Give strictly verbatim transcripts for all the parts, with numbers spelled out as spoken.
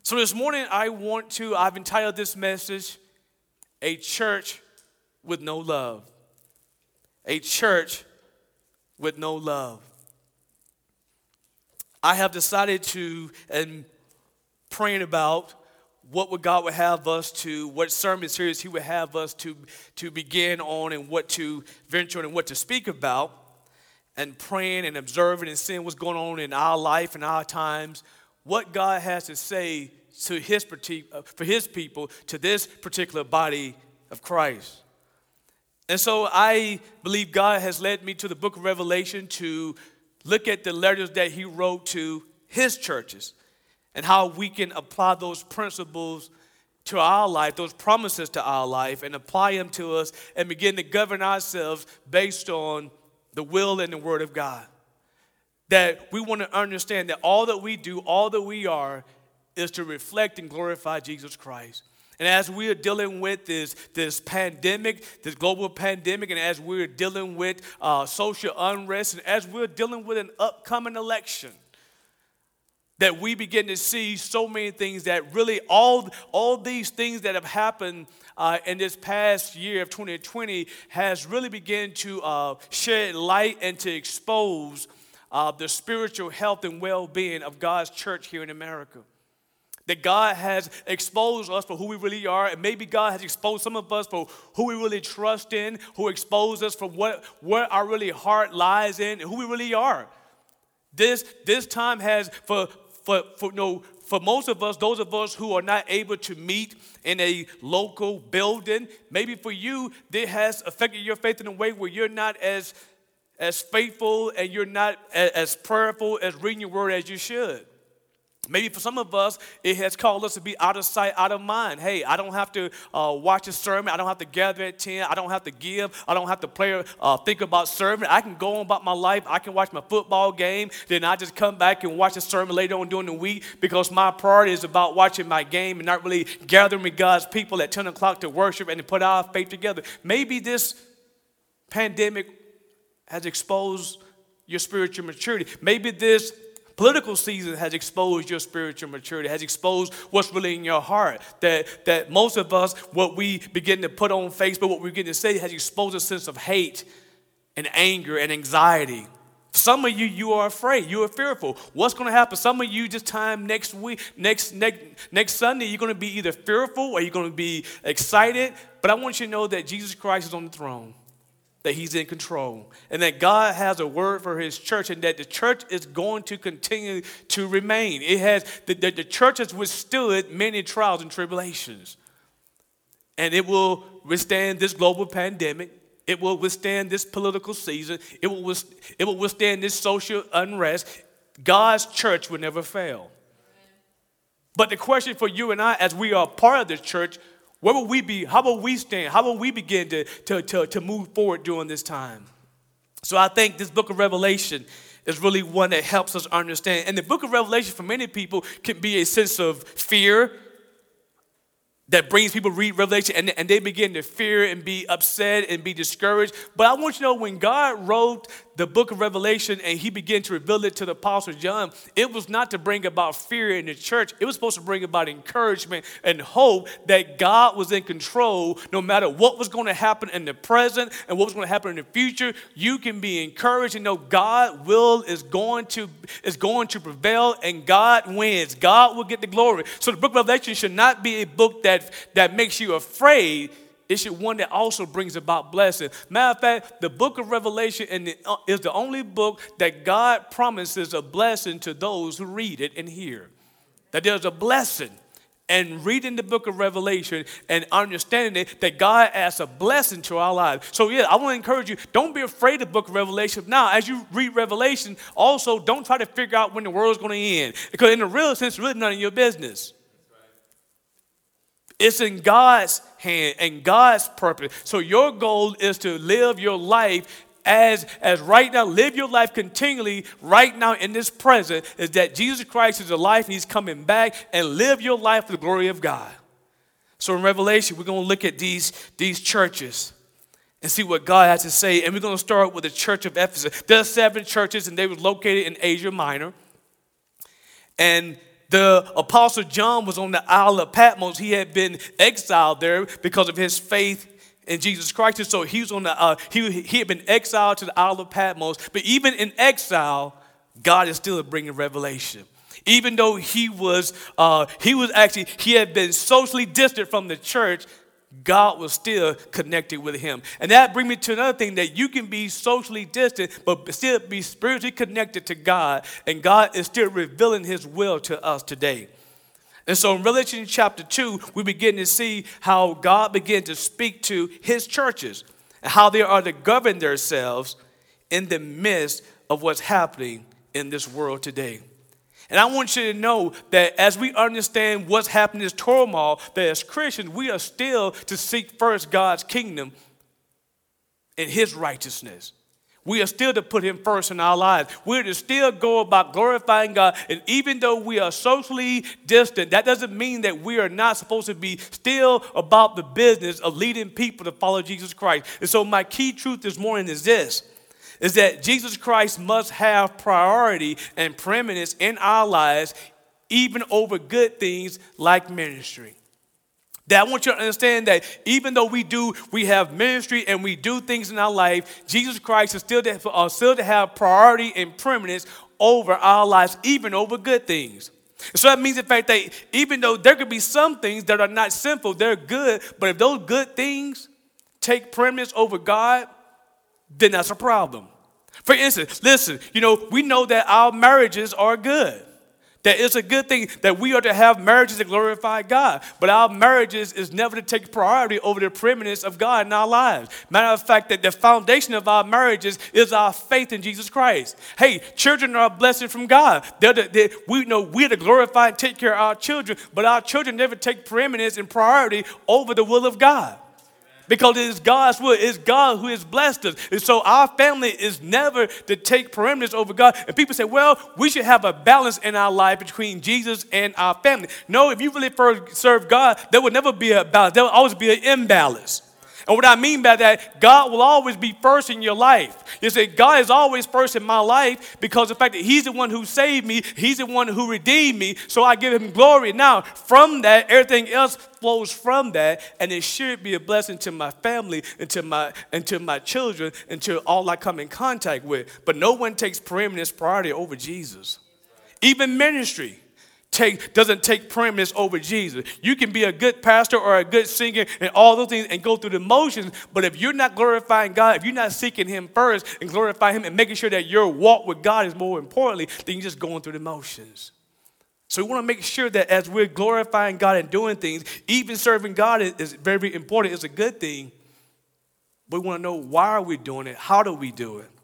So this morning I want to, I've entitled this message, A Church with No Love. A church with no love. I have decided to, and praying about what would God would have us to, what sermon series he would have us to, to begin on and what to venture on and what to speak about, and praying and observing and seeing what's going on in our life and our times, what God has to say to his, for his people, to this particular body of Christ. And so I believe God has led me to the book of Revelation to look at the letters that he wrote to his churches and how we can apply those principles to our life, those promises to our life, and apply them to us and begin to govern ourselves based on the will and the word of God. That we want to understand that all that we do, all that we are, is to reflect and glorify Jesus Christ. And as we are dealing with this, this pandemic, this global pandemic, and as we're dealing with uh, social unrest, and as we're dealing with an upcoming election, that we begin to see so many things that really all, all these things that have happened uh, in this past year of twenty twenty has really begun to uh, shed light and to expose uh, the spiritual health and well-being of God's church here in America. That God has exposed us for who we really are, and maybe God has exposed some of us for who we really trust in, who exposed us for what, what our really heart lies in, and who we really are. This, this time has, for, for, for, no, for most of us, those of us who are not able to meet in a local building, maybe for you, it has affected your faith in a way where you're not as, as faithful and you're not as, as prayerful as reading your word as you should. Maybe for some of us, it has called us to be out of sight, out of mind. Hey, I don't have to uh, watch a sermon. I don't have to gather at ten. I don't have to give. I don't have to play, uh, think about serving. I can go on about my life. I can watch my football game. Then I just come back and watch a sermon later on during the week because my priority is about watching my game and not really gathering with God's people at ten o'clock to worship and to put our faith together. Maybe this pandemic has exposed your spiritual maturity. Maybe this political season has exposed your spiritual maturity, has exposed what's really in your heart. That that most of us, what we begin to put on Facebook, what we begin to say, has exposed a sense of hate and anger and anxiety. Some of you, you are afraid. You are fearful. What's going to happen? Some of you, this time next week, next next next Sunday, you're going to be either fearful or you're going to be excited. But I want you to know that Jesus Christ is on the throne, that he's in control, and that God has a word for his church, and that the church is going to continue to remain. It has the, the, the church has withstood many trials and tribulations, and it will withstand this global pandemic. It will withstand this political season. It will, it will withstand this social unrest. God's church will never fail. But the question for you and I, as we are part of this church, where will we be? How will we stand? How will we begin to, to, to, to move forward during this time? So I think this book of Revelation is really one that helps us understand. And the book of Revelation for many people can be a sense of fear that brings people to read Revelation and, and they begin to fear and be upset and be discouraged. But I want you to know when God wrote the book of Revelation and he began to reveal it to the Apostle John, it was not to bring about fear in the church. It was supposed to bring about encouragement and hope that God was in control no matter what was going to happen in the present and what was going to happen in the future. You can be encouraged and know God's will is going to, is going to prevail and God wins. God will get the glory. So the book of Revelation should not be a book that, that makes you afraid. It should one that also brings about blessing. Matter of fact, the book of Revelation is the only book that God promises a blessing to those who read it and hear. That there's a blessing. And reading the book of Revelation and understanding it, that God adds a blessing to our lives. So yeah, I want to encourage you, don't be afraid of the book of Revelation. Now, as you read Revelation, also don't try to figure out when the world's going to end. Because in the real sense, it's really none of your business. It's in God's hand and God's purpose. So your goal is to live your life as, as right now, live your life continually right now in this present, is that Jesus Christ is alive and he's coming back, and live your life for the glory of God. So in Revelation, we're going to look at these, these churches and see what God has to say. And we're going to start with the church of Ephesus. There are seven churches and they were located in Asia Minor. And The Apostle John was on the Isle of Patmos. He had been exiled there because of his faith in Jesus Christ. And so he was on the uh, he, he had been exiled to the Isle of Patmos. But even in exile, God is still bringing revelation. Even though he was uh, he was actually he had been socially distant from the church, God was still connected with him. And that brings me to another thing, that you can be socially distant, but still be spiritually connected to God. And God is still revealing his will to us today. And so in Revelation chapter two, we begin to see how God began to speak to his churches and how they are to govern themselves in the midst of what's happening in this world today. And I want you to know that as we understand what's happening in this turmoil, that as Christians, we are still to seek first God's kingdom and his righteousness. We are still to put him first in our lives. We're to still go about glorifying God. And even though we are socially distant, that doesn't mean that we are not supposed to be still about the business of leading people to follow Jesus Christ. And so my key truth this morning is this, is that Jesus Christ must have priority and preeminence in our lives, even over good things like ministry. That I want you to understand that even though we do, we have ministry and we do things in our life, Jesus Christ is still to, uh, still to have priority and preeminence over our lives, even over good things. So that means the fact that even though there could be some things that are not sinful, they're good, but if those good things take preeminence over God, then that's a problem. For instance, listen, you know, we know that our marriages are good. That it's a good thing that we are to have marriages that glorify God. But our marriages is never to take priority over the preeminence of God in our lives. Matter of fact, that the foundation of our marriages is our faith in Jesus Christ. Hey, children are a blessing from God. They're the, they're, we know we're to glorify and take care of our children, but our children never take preeminence and priority over the will of God. Because it is God's will. It's God who has blessed us. And so our family is never to take preeminence over God. And people say, well, we should have a balance in our life between Jesus and our family. No, if you really first serve God, there will never be a balance. There will always be an imbalance. And what I mean by that, God will always be first in your life. You say, God is always first in my life because the fact that he's the one who saved me, he's the one who redeemed me, so I give him glory. Now, from that, everything else flows from that, and it should be a blessing to my family and to my, and to my children and to all I come in contact with. But no one takes preeminence priority over Jesus. Even ministry. Take, doesn't take preeminence over Jesus. You can be a good pastor or a good singer and all those things and go through the motions, but if you're not glorifying God, if you're not seeking him first and glorifying him and making sure that your walk with God is more importantly than you just going through the motions. So we want to make sure that as we're glorifying God and doing things, even serving God is, is very important. It's a good thing. But we want to know, why are we doing it? How do we do it?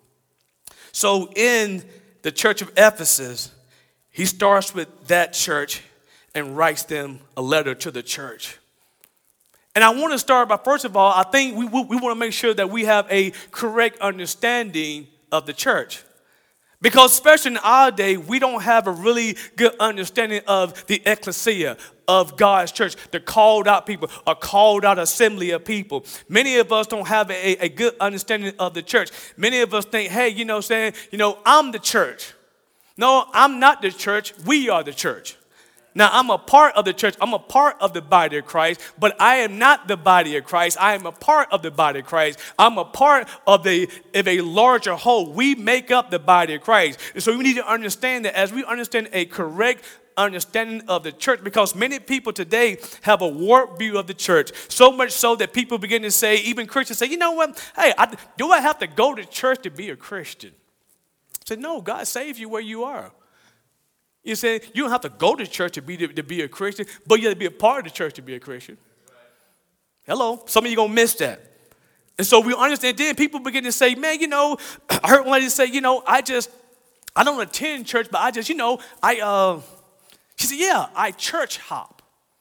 So in the church of Ephesus, he starts with that church and writes them a letter to the church. And I want to start by, first of all, I think we, we, we want to make sure that we have a correct understanding of the church. Because especially in our day, we don't have a really good understanding of the ecclesia, of God's church, the called out people, a called out assembly of people. Many of us don't have a, a good understanding of the church. Many of us think, hey, you know, saying, you know, I'm the church. No, I'm not the church. We are the church. Now, I'm a part of the church. I'm a part of the body of Christ, but I am not the body of Christ. I am a part of the body of Christ. I'm a part of, the, of a larger whole. We make up the body of Christ. And so we need to understand that as we understand a correct understanding of the church, because many people today have a warped view of the church, so much so that people begin to say, even Christians say, you know what, hey, I, do I have to go to church to be a Christian? I said, no, God saved you where you are. You say you don't have to go to church to be to, to be a Christian, but you have to be a part of the church to be a Christian. Hello, some of you gonna miss that. And so we understand. Then people begin to say, man, you know, I heard one lady say, you know, I just, I don't attend church, but I just, you know, I, uh, she said, yeah, I church hop.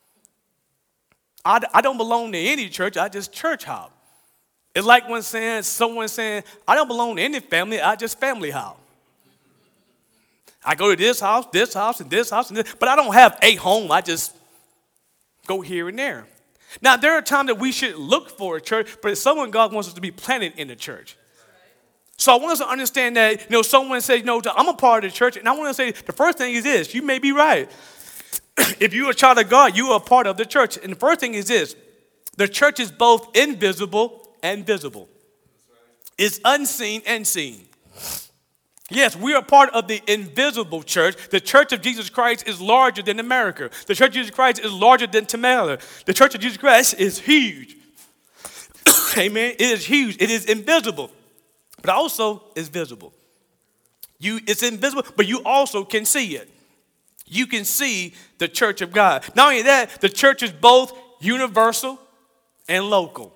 I, I don't belong to any church. I just church hop. It's like when saying someone saying, I don't belong to any family. I just family hop. I go to this house, this house, and this house, and this, but I don't have a home. I just go here and there. Now, there are times that we should look for a church, but someone God wants us to be planted in the church. So I want us to understand that, you know, someone says, you know, I'm a part of the church, and I want to say the first thing is this. You may be right. if you are a child of God, you are a part of the church. And the first thing is this: the church is both invisible and visible. It's unseen and seen. Yes, we are part of the invisible church. The church of Jesus Christ is larger than America. The church of Jesus Christ is larger than Tamala. The church of Jesus Christ is huge. Amen. It is huge. It is invisible, but also is visible. You, it's invisible, but you also can see it. You can see the church of God. Not only that, the church is both universal and local.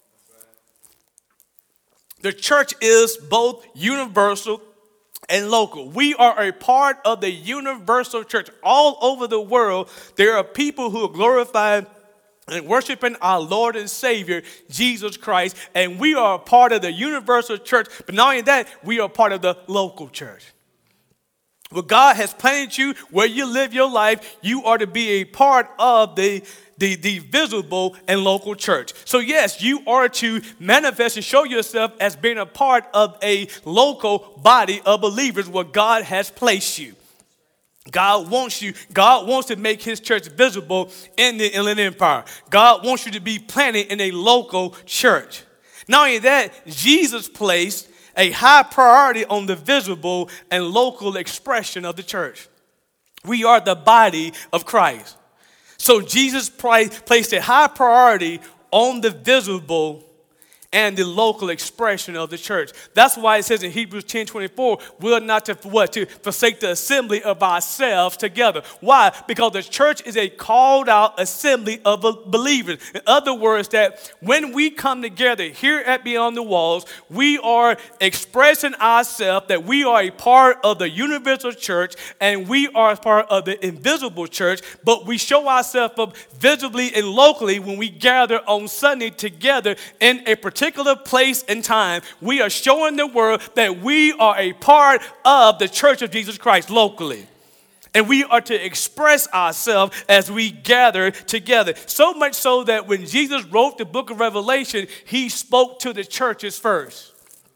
The church is both universal and local. We are a part of the universal church. All over the world, there are people who are glorifying and worshiping our Lord and Savior, Jesus Christ. And we are a part of the universal church. But not only that, we are part of the local church. Where God has planted you, where you live your life, you are to be a part of the The, the visible and local church. So yes, you are to manifest and show yourself as being a part of a local body of believers where God has placed you. God wants you, God wants to make his church visible in the Inland Empire. God wants you to be planted in a local church. Not only that, Jesus placed a high priority on the visible and local expression of the church. We are the body of Christ. So Jesus placed a high priority on the visible and the local expression of the church. That's why it says in Hebrews ten twenty-four, we're not to what? To forsake the assembly of ourselves together. Why? Because the church is a called out assembly of believers. In other words, that when we come together here at Beyond the Walls, we are expressing ourselves that we are a part of the universal church and we are a part of the invisible church, but we show ourselves up visibly and locally when we gather on Sunday together in a particular particular place and time. We are showing the world that we are a part of the church of Jesus Christ locally. And we are to express ourselves as we gather together. So much so that when Jesus wrote the book of Revelation, he spoke to the churches first.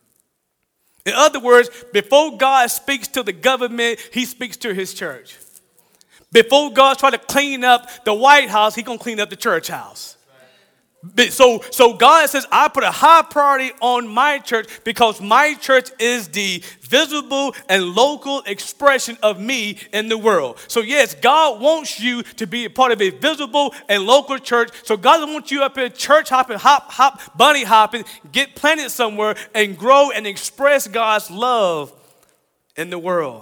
In other words, before God speaks to the government, he speaks to his church. Before God tries to clean up the White House, he's going to clean up the church house. So, so God says, I put a high priority on my church because my church is the visible and local expression of me in the world. So yes, God wants you to be a part of a visible and local church. So God doesn't want you up here church hopping, hop, hop, bunny hopping, get planted somewhere and grow and express God's love in the world.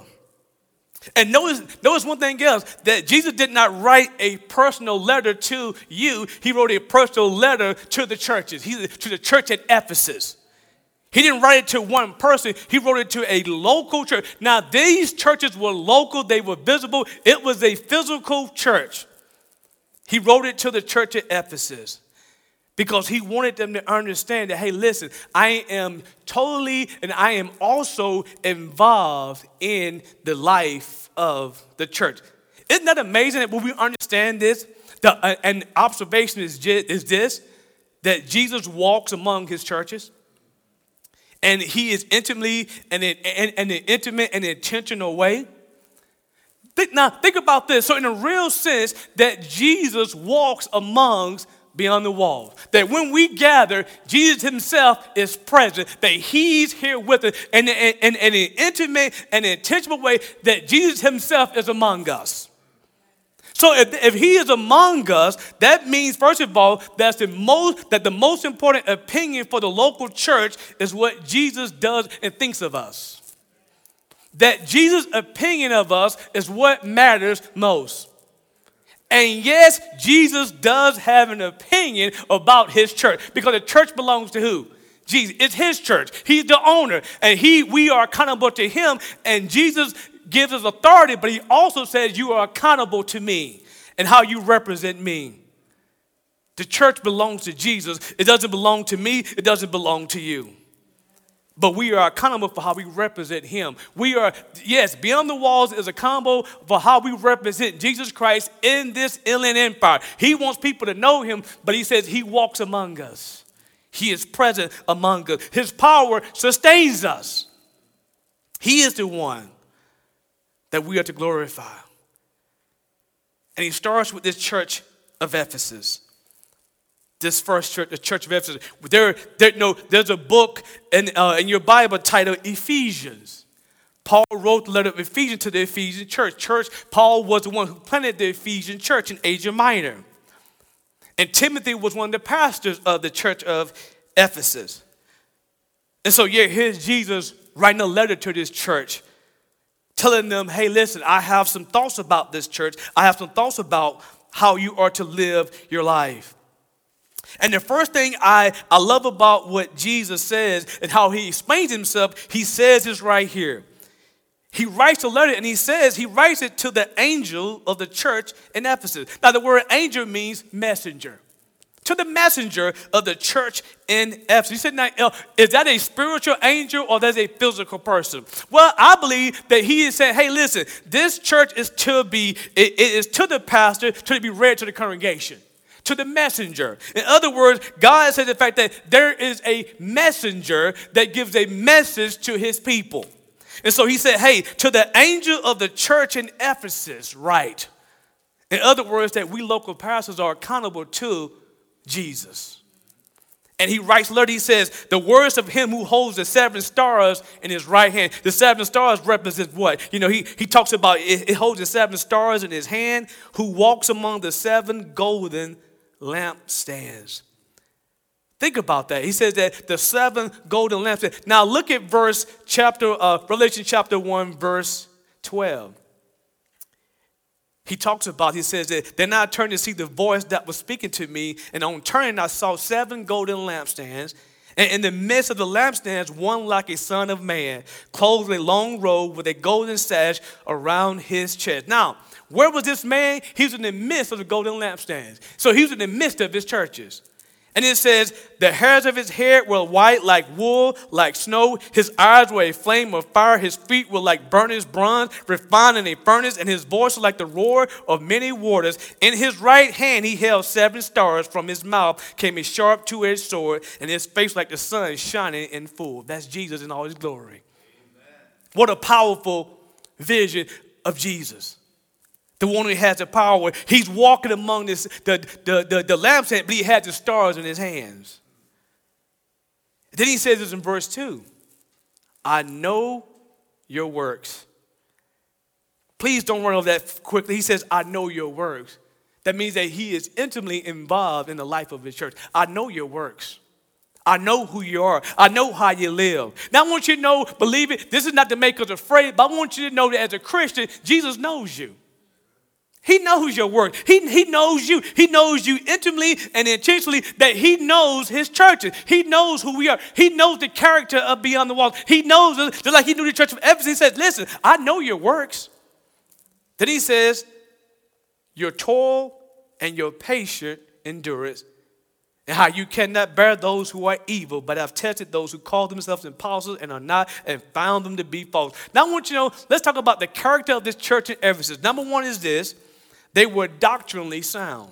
And notice, notice one thing else, that Jesus did not write a personal letter to you. He wrote a personal letter to the churches, he, to the church at Ephesus. He didn't write it to one person. He wrote it to a local church. Now, these churches were local. They were visible. It was a physical church. He wrote it to the church at Ephesus because he wanted them to understand that, hey, listen, I am totally and I am also involved in the life of the church. Isn't that amazing that when we understand this, the, uh, an observation is, is this, that Jesus walks among his churches and he is intimately and in, in, in an intimate and intentional way. Think, now, think about this. So in a real sense, that Jesus walks amongst Beyond the Walls. That when we gather, Jesus himself is present, that he's here with us in, in, in, in an intimate and intentional way, that Jesus himself is among us. So if, if he is among us, that means, first of all, that's the most, that the most important opinion for the local church is what Jesus does and thinks of us. That Jesus' opinion of us is what matters most. And yes, Jesus does have an opinion about his church because the church belongs to who? Jesus. It's his church. He's the owner, and he we are accountable to him. And Jesus gives us authority, but he also says you are accountable to me and how you represent me. The church belongs to Jesus. It doesn't belong to me. It doesn't belong to you. But we are accountable for how we represent him. We are, yes, Beyond the Walls is accountable for how we represent Jesus Christ in this Inland Empire. He wants people to know him, but he says he walks among us. He is present among us. His power sustains us. He is the one that we are to glorify. And he starts with this church of Ephesus. This first church, the church of Ephesus. There, there, no, there's a book in, uh, in your Bible titled Ephesians. Paul wrote the letter of Ephesians to the Ephesian church. Church. Paul was the one who planted the Ephesian church in Asia Minor. And Timothy was one of the pastors of the church of Ephesus. And so, yeah, here's Jesus writing a letter to this church, telling them, hey, listen, I have some thoughts about this church. I have some thoughts about how you are to live your life. And the first thing I, I love about what Jesus says and how he explains himself, he says this right here. He writes a letter and he says, he writes it to the angel of the church in Ephesus. Now, the word angel means messenger. To the messenger of the church in Ephesus. He said, now, is that a spiritual angel or that's a physical person? Well, I believe that he is saying, hey, listen, this church is to be, it, it is to the pastor, to be read to the congregation, to the messenger. In other words, God said the fact that there is a messenger that gives a message to his people. And so he said, hey, to the angel of the church in Ephesus, write. In other words, that we local pastors are accountable to Jesus. And he writes letter, he says, the words of him who holds the seven stars in his right hand. The seven stars represent what? You know, he, he talks about it, it holds the seven stars in his hand, who walks among the seven golden lampstands. Think about that. He says that the seven golden lampstands. Now look at verse chapter, uh, Revelation chapter one, verse twelve. He talks about, he says that then I turned to see the voice that was speaking to me, and on turning I saw seven golden lampstands, and in the midst of the lampstands, one like a son of man, clothed in a long robe with a golden sash around his chest. Now, where was this man? He was in the midst of the golden lampstands. So he was in the midst of his churches. And it says, the hairs of his head were white like wool, like snow. His eyes were a flame of fire. His feet were like burnished bronze, refined in a furnace. And his voice was like the roar of many waters. In his right hand he held seven stars. From his mouth came a sharp two-edged sword. And his face like the sun shining in full. That's Jesus in all his glory. Amen. What a powerful vision of Jesus. The one who has the power. He's walking among this, the, the, the, the lampstand, but he had the stars in his hands. Then he says this in verse two. I know your works. Please don't run over that quickly. He says, I know your works. That means that he is intimately involved in the life of his church. I know your works. I know who you are. I know how you live. Now I want you to know, believe it, this is not to make us afraid, but I want you to know that as a Christian, Jesus knows you. He knows your work. He, he knows you. He knows you intimately and intentionally, that he knows his churches. He knows who we are. He knows the character of Beyond the Walls. He knows us, just like he knew the church of Ephesus. He says, listen, I know your works. Then he says, your toil and your patient endurance, and how you cannot bear those who are evil, but have tested those who call themselves apostles and are not, and found them to be false. Now I want you to know, let's talk about the character of this church in Ephesus. Number one is this. They were doctrinally sound.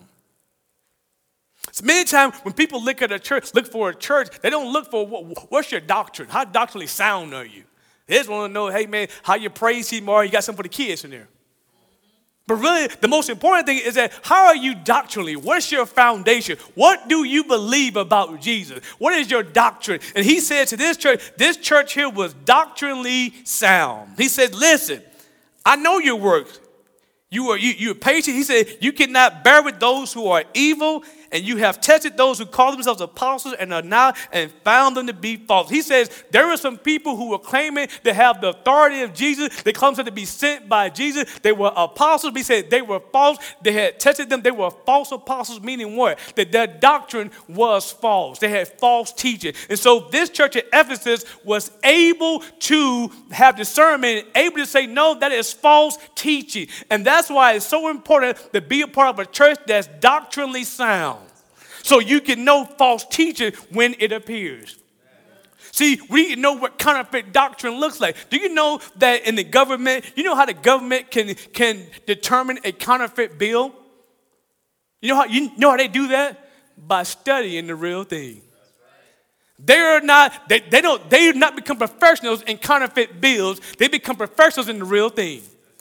So many times when people look at a church, look for a church, they don't look for what, what's your doctrine? How doctrinally sound are you? They just want to know, hey man, how your praise team are, you got something for the kids in there. But really, the most important thing is that how are you doctrinally? What's your foundation? What do you believe about Jesus? What is your doctrine? And he said to this church, this church here was doctrinally sound. He said, listen, I know your works. You are you, you are patient. He said, you cannot bear with those who are evil, and you have tested those who call themselves apostles and are not, and found them to be false. He says there are some people who are claiming to have the authority of Jesus. They claim to be sent by Jesus. They were apostles. He said they were false. They had tested them. They were false apostles, meaning what? That their doctrine was false. They had false teaching. And so this church at Ephesus was able to have discernment, able to say, no, that is false teaching. And that's why it's so important to be a part of a church that's doctrinally sound. So you can know false teaching when it appears. See, we know what counterfeit doctrine looks like. Do you know that in the government, you know how the government can, can determine a counterfeit bill? You know how you know how they do that? By studying the real thing. They are not, they, they don't, they do not become professionals in counterfeit bills. They become professionals in the real thing.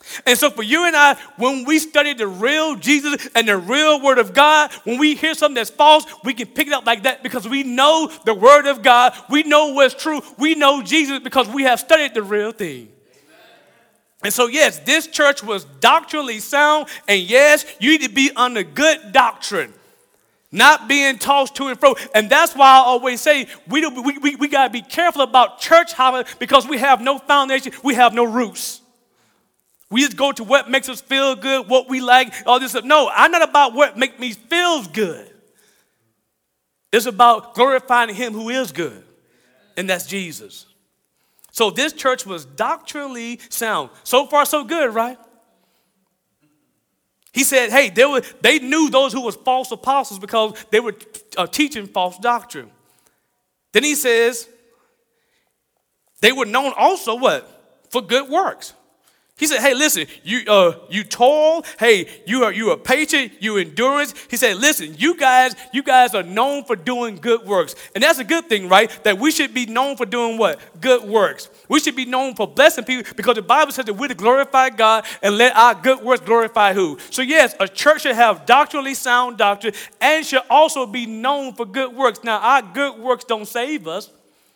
And so for you and I, when we study the real Jesus and the real word of God, when we hear something that's false, we can pick it up like that because we know the word of God. We know what's true. We know Jesus because we have studied the real thing. Amen. And so, yes, this church was doctrinally sound. And yes, you need to be under good doctrine, not being tossed to and fro. And that's why I always say we, do, we, we, we got to be careful about church hopping because we have no foundation. We have no roots. We just go to what makes us feel good, what we like, all this stuff. No, I'm not about what makes me feel good. It's about glorifying him who is good, and that's Jesus. So this church was doctrinally sound. So far, so good, right? He said, hey, they, were, they knew those who was false apostles because they were uh, teaching false doctrine. Then he says, they were known also what? For good works. He said, hey, listen, you uh, you toil. Hey, you are you are patient, you endurance. He said, listen, you guys, you guys are known for doing good works. And that's a good thing, right? That we should be known for doing what? Good works. We should be known for blessing people because the Bible says that we're to glorify God and let our good works glorify who? So yes, a church should have doctrinally sound doctrine and should also be known for good works. Now, our good works don't save us.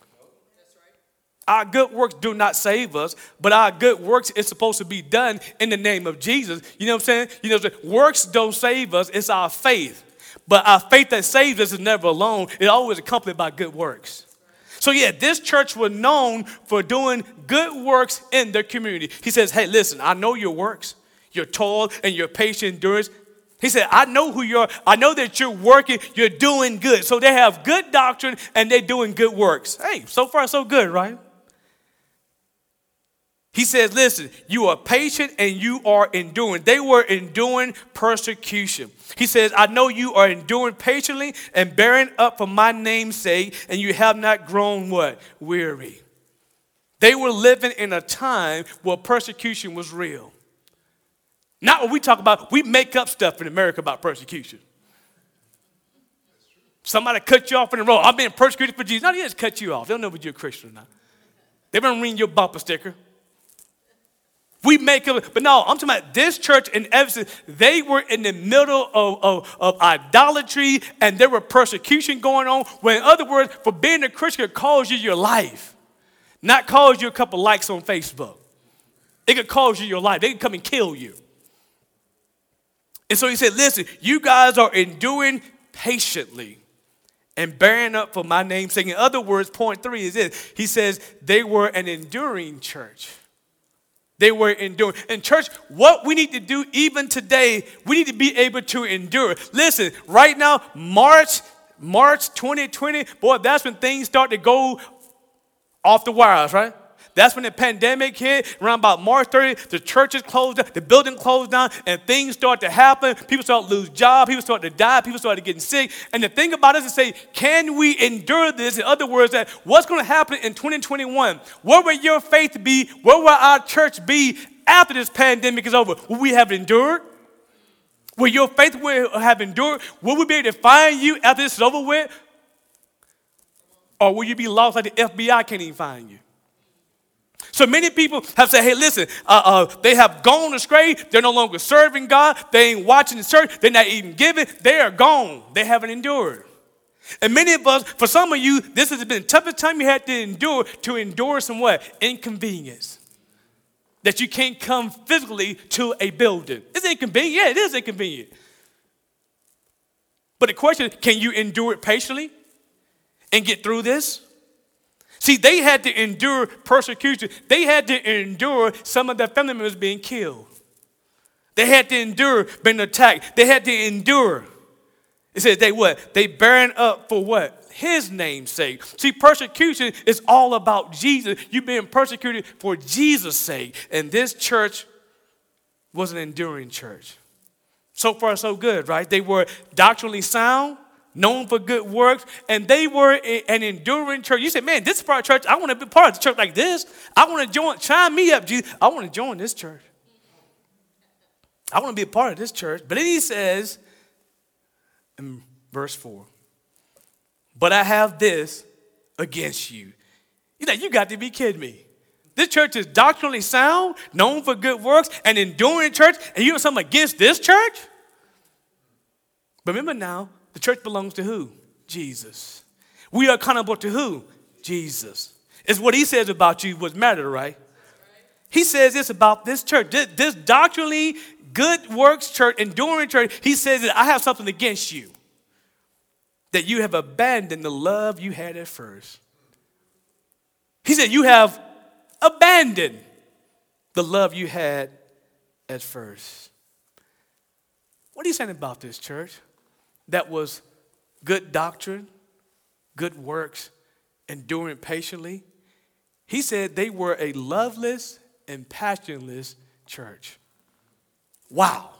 Our good works do not save us, but our good works is supposed to be done in the name of Jesus. You know what I'm saying? You know, works don't save us, it's our faith. But our faith that saves us is never alone. It's always accompanied by good works. So yeah, this church was known for doing good works in their community. He says, hey, listen, I know your works, your toil and your patient endurance. He said, I know who you are. I know that you're working, you're doing good. So they have good doctrine and they're doing good works. Hey, so far so good, right? He says, listen, you are patient and you are enduring. They were enduring persecution. He says, I know you are enduring patiently and bearing up for my name's sake, and you have not grown what? Weary. They were living in a time where persecution was real. Not what we talk about. We make up stuff in America about persecution. Somebody cut you off in the road. I'm being persecuted for Jesus. No, they just cut you off. They don't know if you're a Christian or not. They're going to ring your bumper sticker. We make it, but no, I'm talking about this church in Ephesus. They were in the middle of, of, of idolatry and there were persecution going on. When, in other words, for being a Christian, it costs you your life, not cost you a couple likes on Facebook. It could cost you your life. They can come and kill you. And so he said, listen, you guys are enduring patiently and bearing up for my name's sake. In other words, point three is this. He says they were an enduring church. They were enduring. And church, what we need to do even today, we need to be able to endure. Listen, right now, March, March twenty twenty, boy, that's when things start to go off the wires, right? That's when the pandemic hit. Around about March thirtieth, the churches closed down, the building closed down, and things start to happen. People start to lose jobs. People start to die. People start getting sick. And the thing about it is to say, can we endure this? In other words, that what's going to happen in twenty twenty-one? Where will your faith be? Where will our church be after this pandemic is over? Will we have endured? Will your faith will have endured? Will we be able to find you after this is over with? Or will you be lost like the F B I can't even find you? So many people have said, hey, listen, uh, uh, they have gone astray. They're no longer serving God. They ain't watching the church. They're not even giving. They are gone. They haven't endured. And many of us, for some of you, this has been the toughest time you had to endure, to endure some what? Inconvenience. That you can't come physically to a building. It's inconvenient. Yeah, it is inconvenient. But the question is, can you endure it patiently and get through this? See, they had to endure persecution. They had to endure some of their family members being killed. They had to endure being attacked. They had to endure. It says they what? They bearing up for what? His name's sake. See, persecution is all about Jesus. You're being persecuted for Jesus' sake. And this church was an enduring church. So far, so good, right? They were doctrinally sound, known for good works, and they were an enduring church. You say, man, this is part of church. I want to be part of the church like this. I want to join. Chime me up, Jesus. I want to join this church. I want to be a part of this church. But then he says in verse four, but I have this against you. You know, you got to be kidding me. This church is doctrinally sound, known for good works, and enduring church, and you have something against this church? But remember now, the church belongs to who? Jesus. We are accountable to who? Jesus. It's what he says about you what matters, right? He says this about this church. This, this doctrinally good works church, enduring church, he says that I have something against you. That you have abandoned the love you had at first. He said you have abandoned the love you had at first. What are you saying about this church? That was good doctrine, good works, enduring patiently. He said they were a loveless and passionless church. Wow.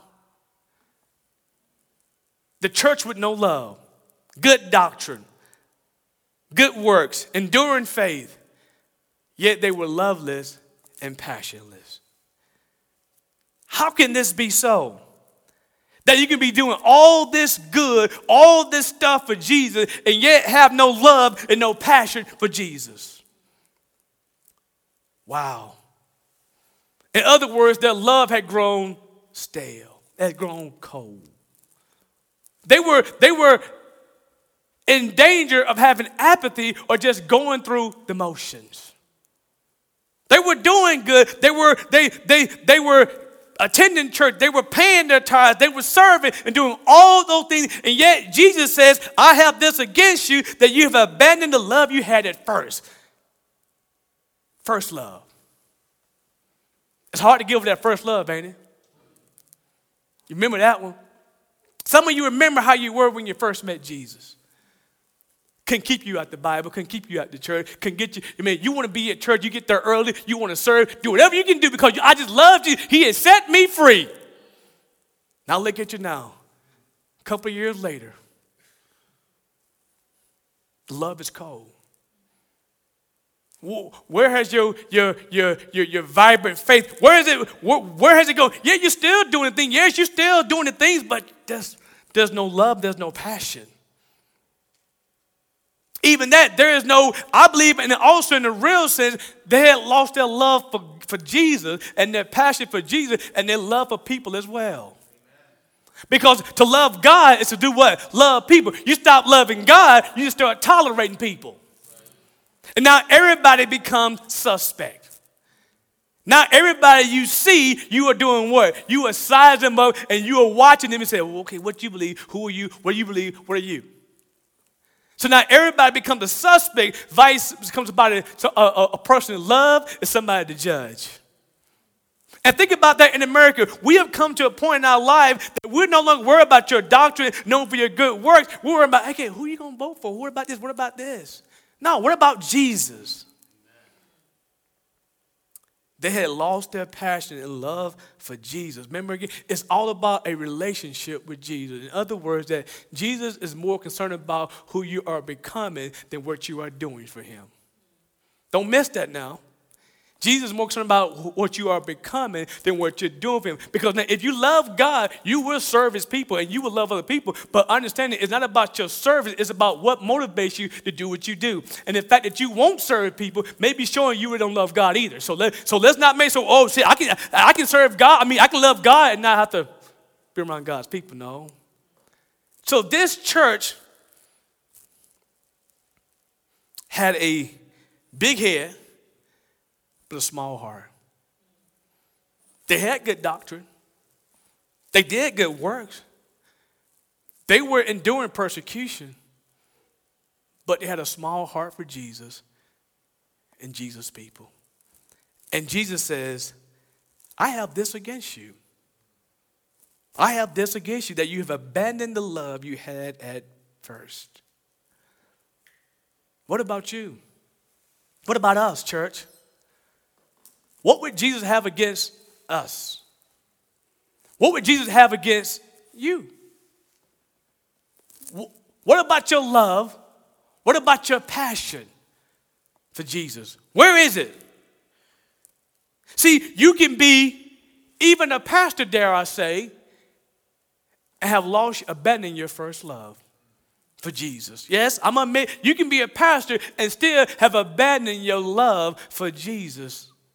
The church with no love, good doctrine, good works, enduring faith, yet they were loveless and passionless. How can this be so? That you can be doing all this good, all this stuff for Jesus, and yet have no love and no passion for Jesus. Wow. In other words, their love had grown stale, had grown cold. They were, they were in danger of having apathy or just going through the motions. They were doing good. They were, they, they, they were attending church. They were paying their tithes. They were serving and doing all those things. And yet Jesus says, I have this against you, that you have abandoned the love you had at first. First love. It's hard to give that first love, ain't it? You remember that one? Some of you remember how you were when you first met Jesus. Can keep you out the Bible, can keep you out the church, can get you. I mean, you want to be at church, you get there early, you want to serve, do whatever you can do because I just loved you. He has set me free. Now look at you now. A couple of years later, love is cold. Where has your your your your, your vibrant faith? Where is it? Where, where has it gone? Yeah, you're still doing the thing. Yes, you're still doing the things, but there's there's no love, there's no passion. Even that, there is no, I believe, and also in the real sense, they had lost their love for, for Jesus and their passion for Jesus and their love for people as well. Because to love God is to do what? Love people. You stop loving God, you just start tolerating people. And now everybody becomes suspect. Now everybody you see, you are doing what? You are sizing them up and you are watching them and say, well, okay, what do you believe? Who are you? What do you believe? What are you? So now everybody becomes a suspect. Vice becomes about a, a, a person to love and somebody to judge. And think about that in America. We have come to a point in our life that we're no longer worried about your doctrine, known for your good works. We're worried about, okay, who are you going to vote for? What about this? What about this? No, what about Jesus? They had lost their passion and love for Jesus. Remember again, it's all about a relationship with Jesus. In other words, that Jesus is more concerned about who you are becoming than what you are doing for him. Don't miss that now. Jesus is more concerned about what you are becoming than what you're doing for him. Because now, if you love God, you will serve his people and you will love other people. But understand it, it's not about your service. It's about what motivates you to do what you do. And the fact that you won't serve people may be showing you really don't love God either. So, let, so let's not make so, oh, see, I can, I can serve God. I mean, I can love God and not have to be around God's people. No. So this church had a big head, but a small heart. They had good doctrine. They did good works. They were enduring persecution, but they had a small heart for Jesus and Jesus' people. And Jesus says, I have this against you. I have this against you, that you have abandoned the love you had at first. What about you? What about us, church? What would Jesus have against us? What would Jesus have against you? What about your love? What about your passion for Jesus? Where is it? See, you can be even a pastor, dare I say, and have lost, abandoned your first love for Jesus. Yes, I'm admit you can be a pastor and still have abandoned your love for Jesus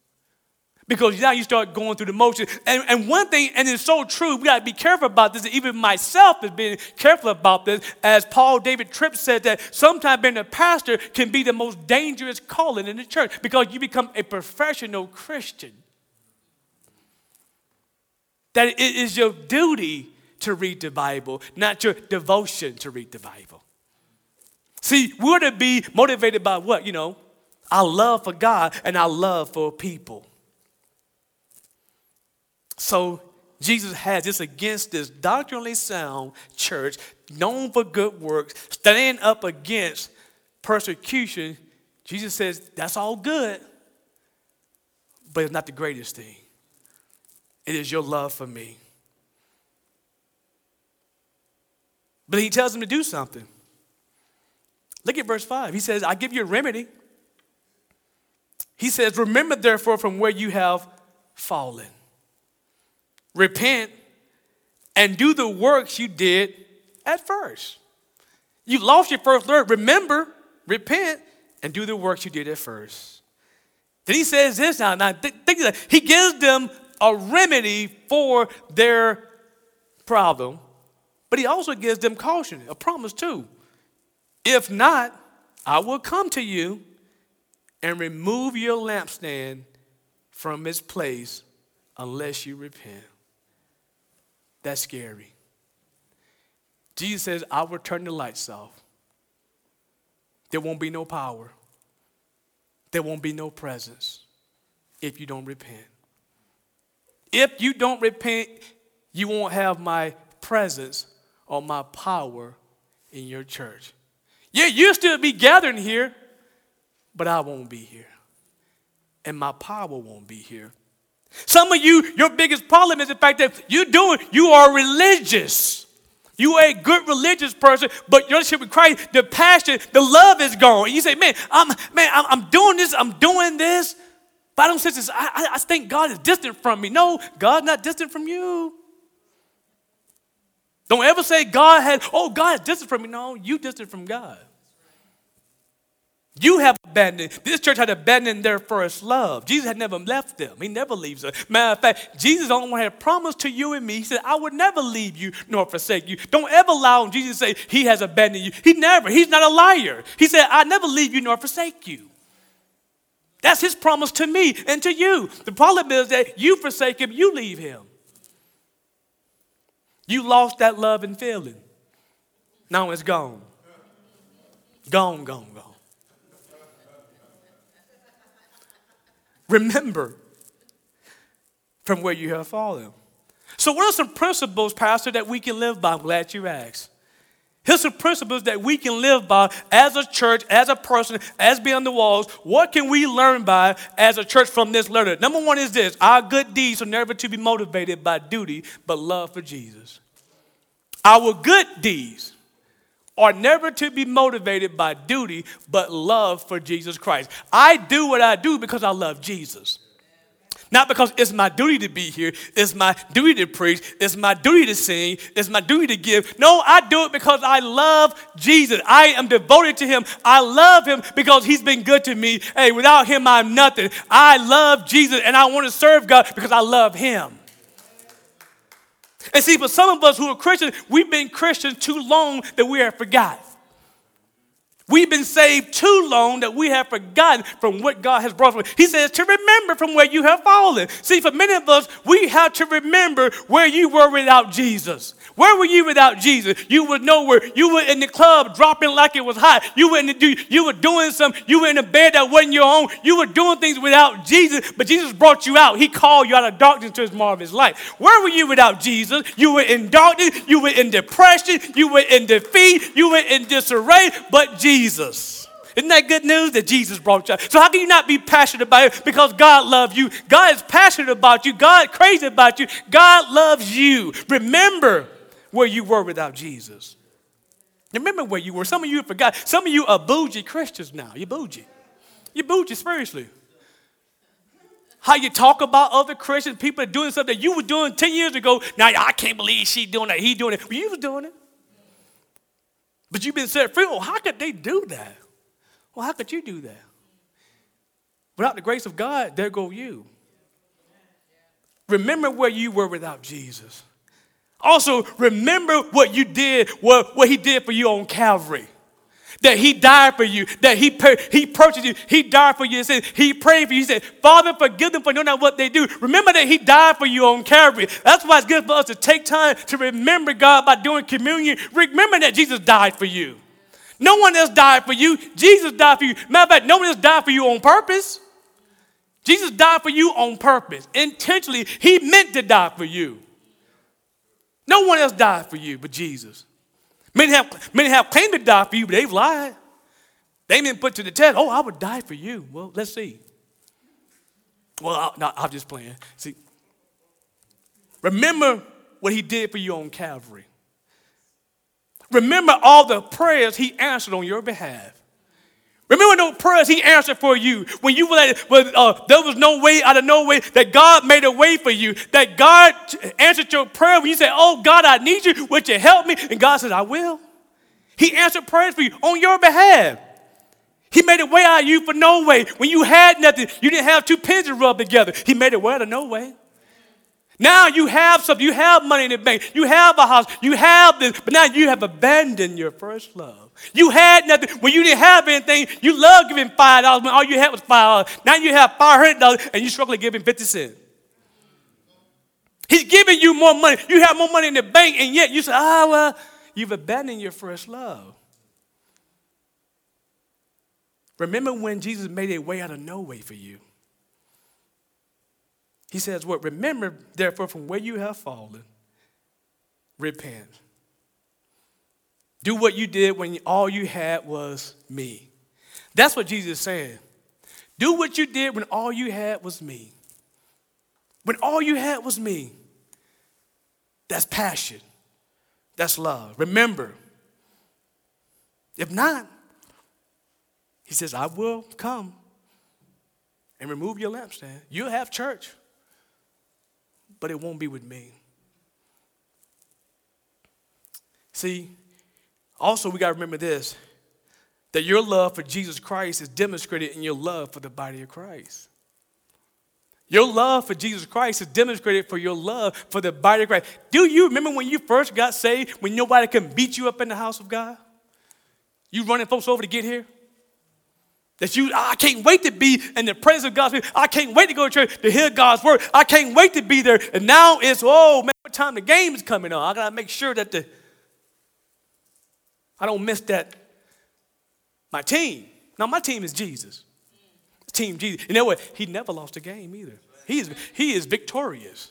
Because now you start going through the motions. And, and one thing, and it's so true, we got to be careful about this. Even myself has been careful about this. As Paul David Tripp said that sometimes being a pastor can be the most dangerous calling in the church because you become a professional Christian. That it is your duty to read the Bible, not your devotion to read the Bible. See, we're to be motivated by what? You know, our love for God and our love for people. So Jesus has this against this doctrinally sound church, known for good works, standing up against persecution. Jesus says, that's all good, but it's not the greatest thing. It is your love for me. But he tells them to do something. Look at verse five. He says, I give you a remedy. He says, remember therefore from where you have fallen. Repent and do the works you did at first. You lost your first love. Remember, repent, and do the works you did at first. Then he says this now. Now th- think of that. He gives them a remedy for their problem, but he also gives them caution, a promise too. If not, I will come to you and remove your lampstand from its place unless you repent. That's scary. Jesus says, I will turn the lights off. There won't be no power. There won't be no presence if you don't repent. If you don't repent, you won't have my presence or my power in your church. Yeah, you'll still be gathering here, but I won't be here. And my power won't be here. Some of you, your biggest problem is the fact that you're doing, you are religious. You are a good religious person, but your relationship with Christ, the passion, the love is gone. And you say, man, I'm man, I'm, I'm doing this, I'm doing this, but I don't sense this. I, I, I think God is distant from me. No, God's not distant from you. Don't ever say God has, oh, God is distant from me. No, you distant from God. You have abandoned, this church had abandoned their first love. Jesus had never left them. He never leaves us. Matter of fact, Jesus the only one had promised to you and me. He said, I would never leave you nor forsake you. Don't ever allow Jesus to say he has abandoned you. He never. He's not a liar. He said, I never leave you nor forsake you. That's his promise to me and to you. The problem is that you forsake him, you leave him. You lost that love and feeling. Now it's gone. Gone, gone, gone. Remember from where you have fallen. So what are some principles, Pastor, that we can live by? I'm glad you asked. Here's some principles that we can live by as a church, as a person, as beyond the walls. What can we learn by as a church from this letter? Number one is this. Our good deeds are never to be motivated by duty, but love for Jesus. Our good deeds are never to be motivated by duty, but love for Jesus Christ. I do what I do because I love Jesus. Not because it's my duty to be here, it's my duty to preach, it's my duty to sing, it's my duty to give. No, I do it because I love Jesus. I am devoted to him. I love him because he's been good to me. Hey, without him, I'm nothing. I love Jesus and I want to serve God because I love him. And see, for some of us who are Christians, we've been Christians too long that we have forgotten. We've been saved too long that we have forgotten from what God has brought us. He says to remember from where you have fallen. See, for many of us, we have to remember where you were without Jesus. Where were you without Jesus? You were nowhere. You were in the club dropping like it was hot. You were in the, you were doing some, you were in a bed that wasn't your own. You were doing things without Jesus, but Jesus brought you out. He called you out of darkness to his marvelous light. Where were you without Jesus? You were in darkness. You were in depression. You were in defeat. You were in disarray, but Jesus. Isn't that good news that Jesus brought you out? So how can you not be passionate about it? Because God loves you. God is passionate about you. God is crazy about you. God loves you. Remember where you were without Jesus. Remember where you were. Some of you forgot. Some of you are bougie Christians now. You're bougie. You're bougie spiritually. How you talk about other Christians, people are doing something that you were doing ten years ago. Now, I can't believe she's doing that. He's doing it. Well, you was doing it. But you've been set free. Well, how could they do that? Well, how could you do that? Without the grace of God, there go you. Remember where you were without Jesus. Also, remember what you did, what, what he did for you on Calvary. That he died for you, that he he purchased you, he died for you. Said, he prayed for you. He said, Father, forgive them for knowing not what they do. Remember that he died for you on Calvary. That's why it's good for us to take time to remember God by doing communion. Remember that Jesus died for you. No one else died for you. Jesus died for you. Matter of fact, no one else died for you on purpose. Jesus died for you on purpose. Intentionally, he meant to die for you. No one else died for you but Jesus. Many have, many have claimed to die for you, but they've lied. They've been put to the test. Oh, I would die for you. Well, let's see. Well, I, no, I'm just playing. See, remember what he did for you on Calvary. Remember all the prayers he answered on your behalf. Remember those prayers he answered for you when you were like, well, uh, there was no way out of no way, that God made a way for you, that God answered your prayer when you said, oh, God, I need you. Would you help me? And God said, I will. He answered prayers for you on your behalf. He made a way out of you for no way. When you had nothing, you didn't have two pins to rub together. He made a way out of no way. Now you have something. You have money in the bank. You have a house. You have this. But now you have abandoned your first love. You had nothing. When you didn't have anything, you loved giving five dollars when all you had was five dollars. Now you have five hundred dollars and you struggle to give him fifty cents. He's giving you more money. You have more money in the bank, and yet you say, ah, well, you've abandoned your first love. Remember when Jesus made a way out of no way for you. He says, what? Remember, therefore, from where you have fallen, repent. Do what you did when all you had was me. That's what Jesus is saying. Do what you did when all you had was me. When all you had was me. That's passion. That's love. Remember. If not, he says, I will come and remove your lampstand. You'll have church, but it won't be with me. See, also, we got to remember this, that your love for Jesus Christ is demonstrated in your love for the body of Christ. Your love for Jesus Christ is demonstrated for your love for the body of Christ. Do you remember when you first got saved, when nobody can beat you up in the house of God? You running folks over to get here? That you, I can't wait to be in the presence of God's people. I can't wait to go to church to hear God's word. I can't wait to be there. And now it's, oh, man, what time the game is coming on? I got to make sure that the I don't miss that. My team. Now, my team is Jesus. Team Jesus. You know what? He never lost a game either. He is, he is victorious.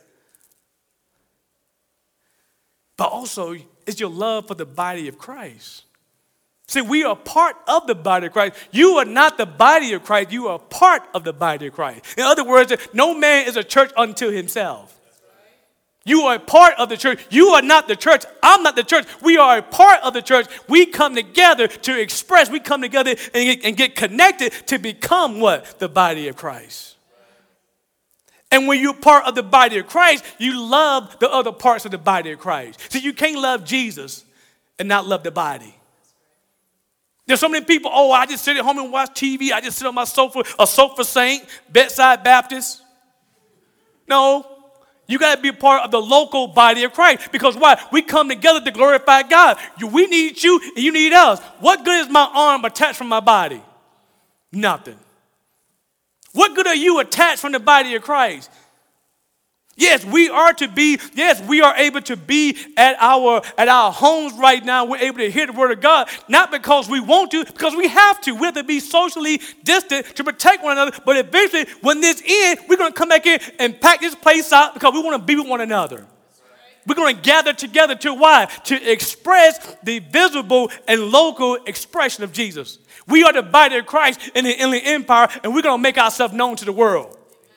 But also, it's your love for the body of Christ. See, we are part of the body of Christ. You are not the body of Christ. You are part of the body of Christ. In other words, no man is a church unto himself. You are a part of the church. You are not the church. I'm not the church. We are a part of the church. We come together to express. We come together and get, and get connected to become what? The body of Christ. And when you're part of the body of Christ, you love the other parts of the body of Christ. See, you can't love Jesus and not love the body. There's so many people, oh, I just sit at home and watch T V. I just sit on my sofa, a sofa saint, bedside Baptist. No. You got to be a part of the local body of Christ. Because why? We come together to glorify God. You, we need you and you need us. What good is my arm attached from my body? Nothing. What good are you attached from the body of Christ? Yes, we are to be, yes, we are able to be at our at our homes right now. We're able to hear the word of God, not because we want to, because we have to. We have to be socially distant to protect one another. But eventually, when this ends, we're going to come back in and pack this place out because we want to be with one another. We're going to gather together to why? To express the visible and local expression of Jesus. We are the body of Christ in the inland empire, and we're going to make ourselves known to the world.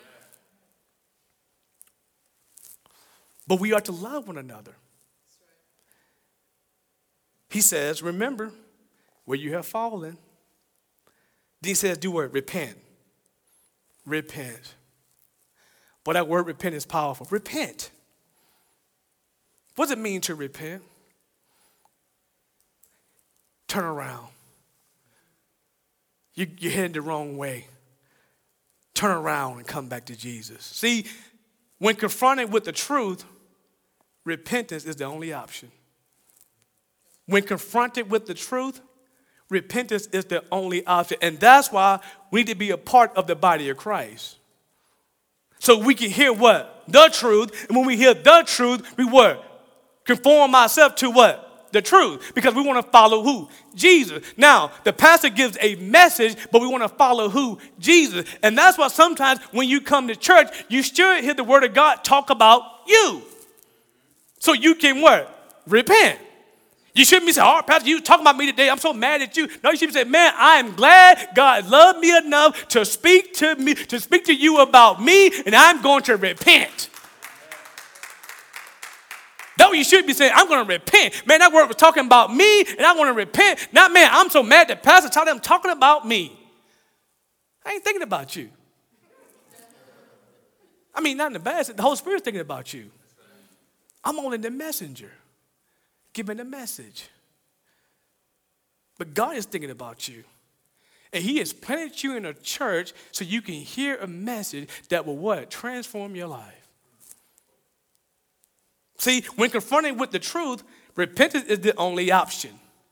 But we are to love one another. He says, remember where you have fallen. Then he says, do what? Repent. Repent. But that word repent is powerful. Repent. What does it mean to repent? Turn around. You, you're heading the wrong way. Turn around and come back to Jesus. See, When confronted with the truth, repentance is the only option. When confronted with the truth, repentance is the only option. And that's why we need to be a part of the body of Christ. So we can hear what? The truth. And when we hear the truth, we what? Conform ourselves to what? The truth. Because we want to follow who? Jesus. Now, the pastor gives a message, but we want to follow who? Jesus. And that's why sometimes when you come to church, you should hear the word of God talk about you. So you can what? Repent. You shouldn't be saying, oh, Pastor, you talking about me today. I'm so mad at you. No, you should be saying, man, I am glad God loved me enough to speak to me, to speak to you about me, and I'm going to repent. That's what you should be saying. I'm going to repent. Man, that word was talking about me, and I want to repent. Not, man, I'm so mad that Pastor taught them talking about me. I ain't thinking about you. I mean, not in the bad sense. The Holy Spirit's thinking about you. I'm only the messenger, giving the message. But God is thinking about you. And he has planted you in a church so you can hear a message that will what? Transform your life. See, when confronted with the truth, repentance is the only option.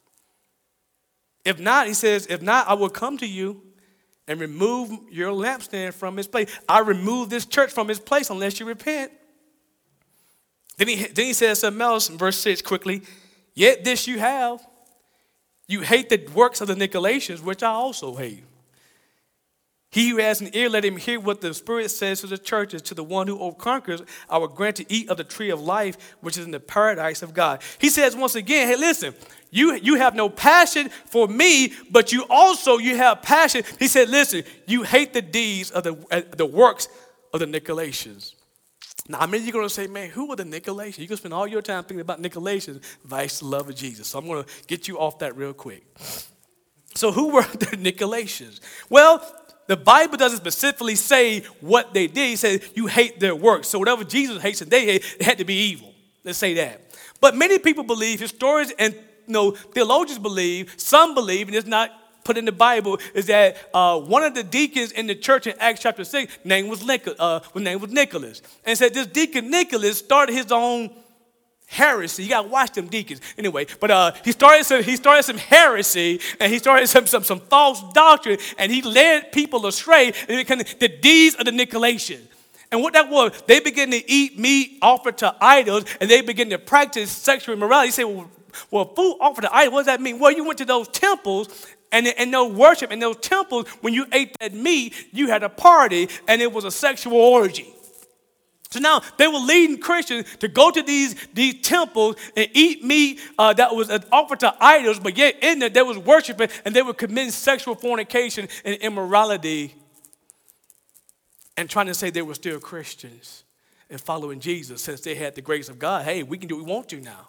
If not, he says, if not, I will come to you and remove your lampstand from its place. I remove this church from its place unless you repent. Then he, then he says something else in verse six quickly. Yet this you have. You hate the works of the Nicolaitans, which I also hate. He who has an ear, let him hear what the Spirit says to the churches. To the one who overconquers, I will grant to eat of the tree of life, which is in the paradise of God. He says once again, hey, listen, you, you have no passion for me, but you also, you have passion. He said, listen, you hate the deeds of the, uh, the works of the Nicolaitans. Now, I mean, you're going to say, man, who are the Nicolaitans? You're going to spend all your time thinking about Nicolaitans, vice the love of Jesus. So I'm going to get you off that real quick. So who were the Nicolaitans? Well, the Bible doesn't specifically say what they did. He said, you hate their works. So whatever Jesus hates and they hate, it had to be evil. Let's say that. But many people believe, historians and you know, theologians believe, some believe, and it's not put in the Bible, is that uh, one of the deacons in the church in Acts chapter six, name was, Nic- uh, his name was Nicholas. And said this deacon Nicholas started his own heresy. You got to watch them deacons. Anyway, but uh, he started some he started some heresy, and he started some, some, some false doctrine, and he led people astray, and it became the deeds of the Nicolaitans. And what that was, they began to eat meat offered to idols, and they began to practice sexual immorality. You say, well, well, food offered to idols, what does that mean? Well, you went to those temples, and in those worship, in those temples, when you ate that meat, you had a party, and it was a sexual orgy. So now they were leading Christians to go to these, these temples and eat meat uh, that was offered to idols, but yet in there they was worshiping, and they were committing sexual fornication and immorality and trying to say they were still Christians and following Jesus since they had the grace of God. Hey, we can do what we want to now.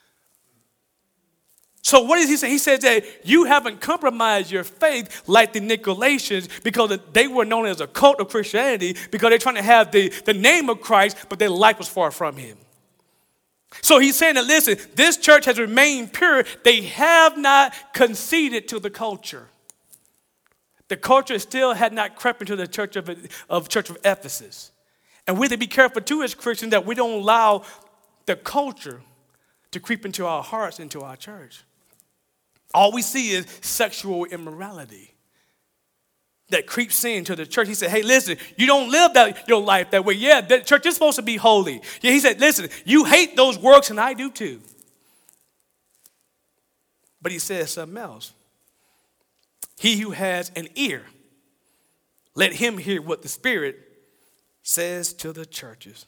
So what does he say? He says that you haven't compromised your faith like the Nicolaitans, because they were known as a cult of Christianity because they're trying to have the, the name of Christ, but their life was far from him. So he's saying that, listen, this church has remained pure. They have not conceded to the culture. The culture still had not crept into the church of, of church of Ephesus. And we have to be careful too as Christians that we don't allow the culture to creep into our hearts, into our church. All we see is sexual immorality that creeps into the church. He said, hey, listen, you don't live that, your life that way. Yeah, the church is supposed to be holy. Yeah, he said, listen, you hate those works, and I do too. But he says something else. He who has an ear, let him hear what the Spirit says to the churches.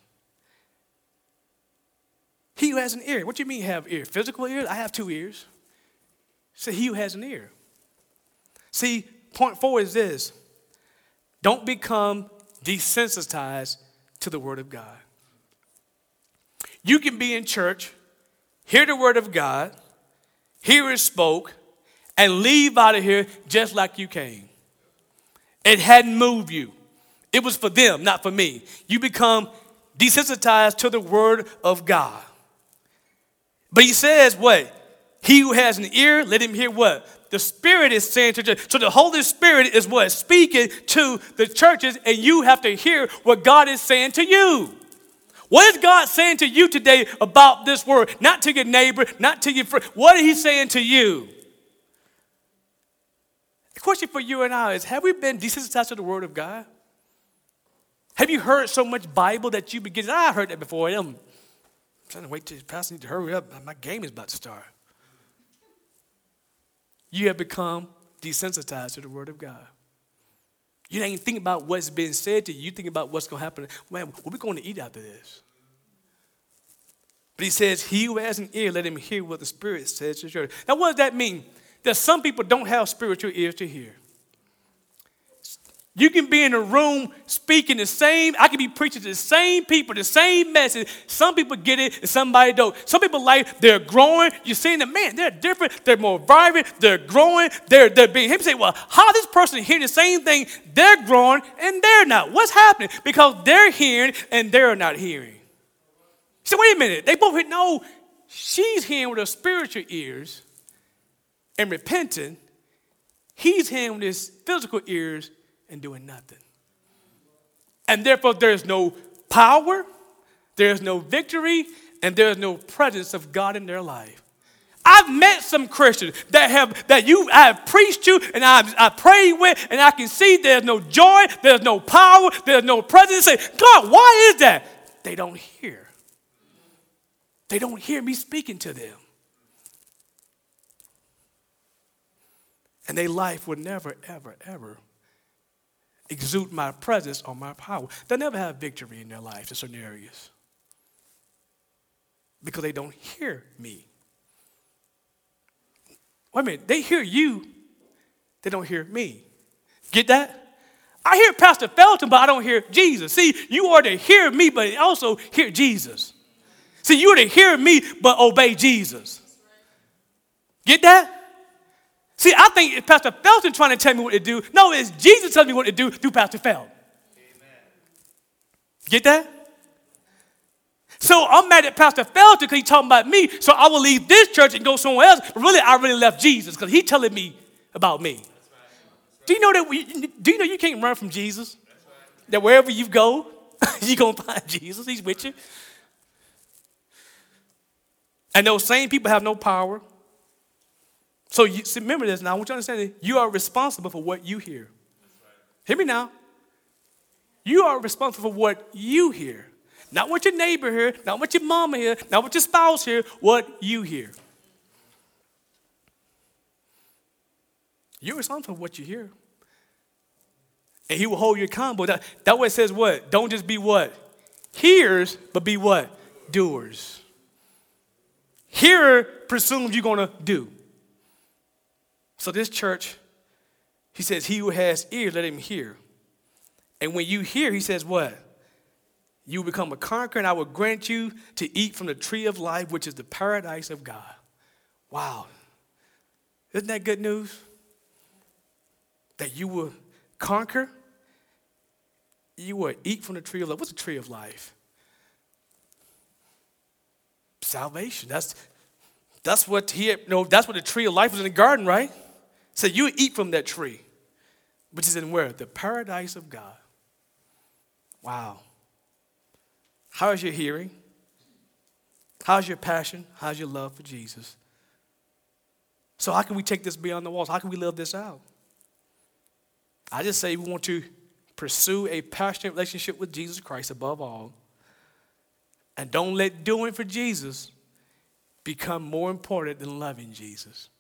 He who has an ear. What do you mean have ear? Physical ears? I have two ears. So he who has an ear. See, point four is this. Don't become desensitized to the word of God. You can be in church, hear the word of God, hear it spoke, and leave out of here just like you came. It hadn't moved you. It was for them, not for me. You become desensitized to the word of God. But he says what? He who has an ear, let him hear what? The Spirit is saying to the church. So the Holy Spirit is what? Speaking to the churches, and you have to hear what God is saying to you. What is God saying to you today about this word? Not to your neighbor, not to your friend. What is he saying to you? The question for you and I is, have we been desensitized to the word of God? Have you heard so much Bible that you begin, I heard that before. I'm trying to wait till the pastor needs to hurry up. My game is about to start. You have become desensitized to the word of God. You ain't thinking about what's being said to you. You think about what's going to happen. Man, what are we going to eat after this? But he says, he who has an ear, let him hear what the Spirit says to the church. Now, what does that mean? That some people don't have spiritual ears to hear. You can be in a room speaking the same, I can be preaching to the same people, the same message. Some people get it and somebody don't. Some people like, they're growing. You're seeing them, man, they're different. They're more vibrant. They're growing. They're, they're being, him say, well, how this person hearing the same thing? They're growing and they're not. What's happening? Because they're hearing and they're not hearing. You say, wait a minute. They both hear, no, she's hearing with her spiritual ears and repenting. He's hearing with his physical ears and doing nothing. And therefore, there's no power, there's no victory, and there's no presence of God in their life. I've met some Christians that have that you I have preached to and I've I prayed with, and I can see there's no joy, there's no power, there's no presence. Say, God, why is that? They don't hear. They don't hear me speaking to them. And their life would never, ever, ever exude my presence or my power. They'll never have victory in their life in certain areas because they don't hear me. Wait a minute, they hear you, they don't hear me. Get that? I hear Pastor Felton, but I don't hear Jesus. See, you are to hear me, but also hear Jesus. See, you are to hear me, but obey Jesus. Get that? See, I think it's Pastor Felton trying to tell me what to do. No, it's Jesus telling me what to do through Pastor Felton. Amen. Get that? So I'm mad at Pastor Felton because he's talking about me, so I will leave this church and go somewhere else. But really, I really left Jesus because he's telling me about me. That's right. That's right. Do you know that we, do you know you can't run from Jesus? Right. That wherever you go, you're going to find Jesus. He's with you. And those same people have no power. So you, see, remember this now. I want you to understand that you are responsible for what you hear. Right. Hear me now. You are responsible for what you hear. Not what your neighbor hear, not what your mama hear, not what your spouse hear, what you hear. You're responsible for what you hear. And he will hold you accountable. That, that way it says what? Don't just be what? Hearers, but be what? Doers. Hearer presumes you're going to do. So this church, he says, he who has ears, let him hear. And when you hear, he says what? You will become a conqueror, and I will grant you to eat from the tree of life, which is the paradise of God. Wow. Isn't that good news? That you will conquer, you will eat from the tree of life. What's the tree of life? Salvation. That's that's what he you know, that's what the tree of life was in the garden, right? So you eat from that tree, which is in where? The paradise of God. Wow. How is your hearing? How's your passion? How's your love for Jesus? So how can we take this beyond the walls? How can we live this out? I just say we want to pursue a passionate relationship with Jesus Christ above all. And don't let doing for Jesus become more important than loving Jesus.